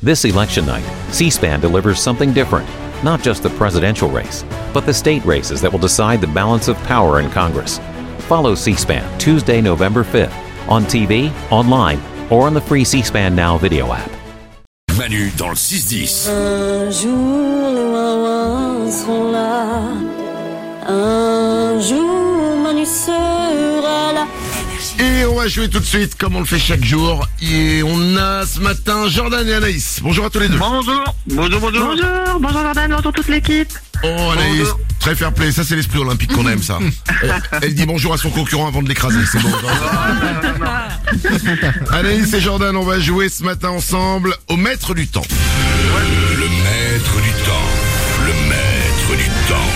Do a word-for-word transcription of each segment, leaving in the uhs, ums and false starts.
This election night, C-SPAN delivers something different. Not just the presidential race, but the state races that will decide the balance of power in Congress. Follow C-SPAN Tuesday, November fifth, on T V, online, or on the free C-SPAN Now video app. Manu dans le six dix. Un jour les Wawas seront là. Un jour Manu sera là. Et on va jouer tout de suite comme on le fait chaque jour. Et on a ce matin Jordan et Anaïs. Bonjour à tous les deux. Bonjour, bonjour, bonjour. Bonjour, bonjour Jordan, bonjour toute l'équipe. Oh Anaïs, Bonjour. très fair play, ça c'est l'esprit olympique qu'on aime ça. elle, elle dit bonjour à son concurrent avant de l'écraser, c'est bon. Anaïs et Jordan, on va jouer ce matin ensemble au maître du temps. Le maître du temps. Le maître du temps.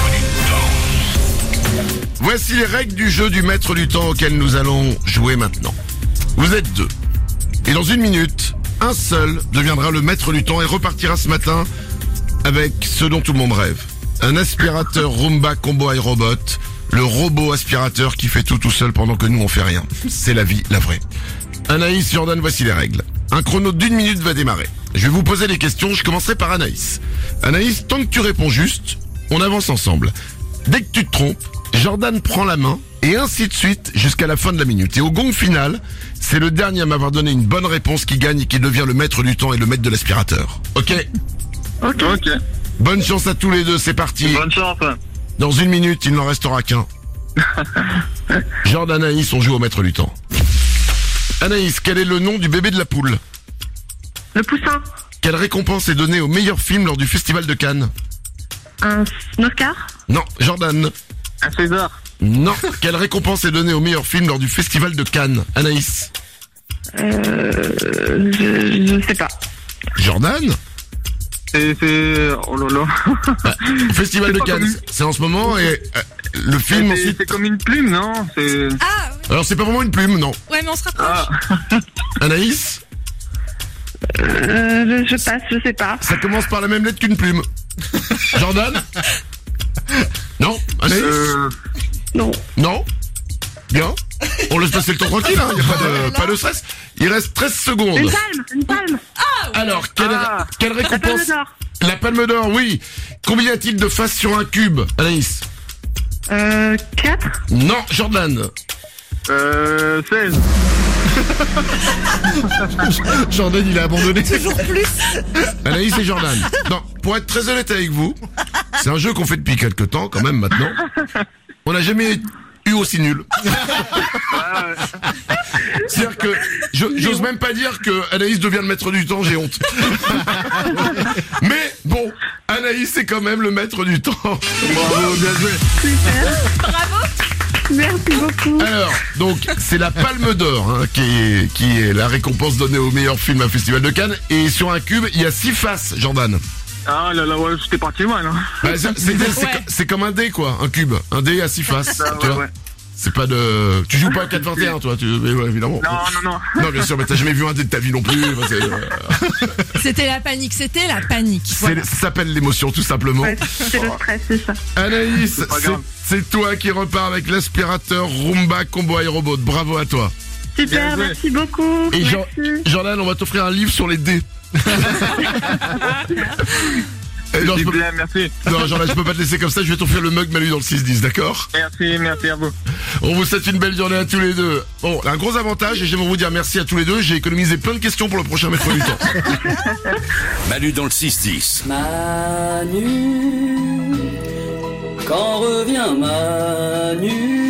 Voici les règles du jeu du maître du temps auquel nous allons jouer maintenant. Vous êtes deux. Et dans une minute, un seul deviendra le maître du temps et repartira ce matin avec ce dont tout le monde rêve. Un aspirateur Roomba Combo iRobot, le robot aspirateur qui fait tout tout seul pendant que nous on fait rien. C'est la vie, la vraie. Anaïs, Jordan, voici les règles. Un chrono d'une minute va démarrer. Je vais vous poser des questions, je commencerai par Anaïs. Anaïs, tant que tu réponds juste, on avance ensemble. Dès que tu te trompes, Jordan prend la main, et ainsi de suite jusqu'à la fin de la minute. Et au gong final, c'est le dernier à m'avoir donné une bonne réponse qui gagne et qui devient le maître du temps et le maître de l'aspirateur. Ok? Ok. Ok. Bonne chance à tous les deux, c'est parti. Bonne chance. Dans une minute, il n'en restera qu'un. Jordan, Anaïs, on joue au maître du temps. Anaïs, quel est le nom du bébé de la poule? Le poussin, Quelle récompense est donnée au meilleur film lors du festival de Cannes? un Oscar, Non. Jordan? Un César. Non. Quelle récompense est donnée au meilleur film lors du festival de Cannes? Anaïs? euh, je, je sais pas. Jordan? C'est, c'est, oh là là. Au festival C'est de pas Cannes, comme- c'est en ce moment et euh, le film C'est, ensuite... c'est comme une plume, non? C'est, Ah, oui. Alors c'est pas vraiment une plume, non. Ouais, mais on se rapproche. ah. Anaïs? Euh, je, je passe, je sais pas. Ça commence par la même lettre qu'une plume. Jordan? Non? Anaïs? Euh, Non. Non? Bien. On laisse passer le temps tranquille, hein, y a pas de, pas de stress. Il reste treize secondes. Une palme, une palme. Alors, quelle, Ah. quelle La palme récompense? d'or. La palme d'or, oui. Combien y a-t-il de faces sur un cube? Anaïs? Euh, quatre. Non, Jordan. euh, seize. Jordan, il a abandonné. Toujours plus. Anaïs et Jordan. Non, pour être très honnête avec vous, c'est un jeu qu'on fait depuis quelques temps, quand même, maintenant. On n'a jamais eu aussi nul. C'est-à-dire que, je- j'ose même pas dire que Anaïs devient le maître du temps, j'ai honte. Mais, bon, Anaïs est quand même le maître du temps. Bravo, bien joué. Bravo. Merci beaucoup. Alors, donc, c'est la Palme d'Or hein, qui, est, qui est la récompense donnée au meilleur film à Festival de Cannes. Et sur un cube, il y a six faces, Jordan. Ah là là, ouais, j'étais parti loin, là. Bah, c'est, c'est- c'est- Ouais. c'est comme un dé, quoi, un cube. Un dé à six faces, Ah, tu ouais, vois. ouais. C'est pas de... Tu joues pas à quatre vingt et un, toi, tu... mais ouais, évidemment. Non, non, non. Non, bien sûr, mais t'as jamais vu un dé de ta vie non plus. Enfin, c'est, euh, C'était la panique, c'était la panique. c'est- Voilà. ça s'appelle l'émotion, tout simplement. Ouais, c'est le stress, c'est ça. Anaïs, pas c'est, grave. c'est toi qui repars avec l'aspirateur Roomba Combo iRobot. Bravo à toi. Super, Bien joué. merci beaucoup. Et Merci. Jean- Jordan, on va t'offrir un livre sur les dés. Eh, non, je C'est peux... bien, merci. non, Jordan, je peux pas te laisser comme ça, je vais t'offrir le mug Manu dans le six dix, d'accord? Merci, merci à vous. On vous souhaite une belle journée à tous les deux. Bon, un gros avantage, et j'aimerais vous dire merci à tous les deux, j'ai économisé plein de questions pour le prochain maître du temps. Manu dans le six dix. Manu, quand revient Manu?